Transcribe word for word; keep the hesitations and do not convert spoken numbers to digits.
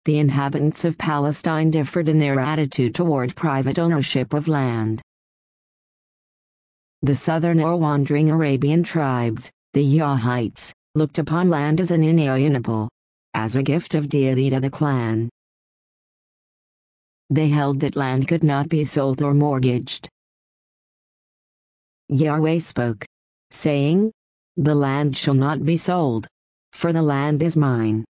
the inhabitants of Palestine differed in their attitude toward private ownership of land. The southern or wandering Arabian tribes, the Yahites, looked upon land as an inalienable, as a gift of deity to the clan. They held that land could not be sold or mortgaged. Yahweh spoke, saying, "The land shall not be sold, for the land is mine,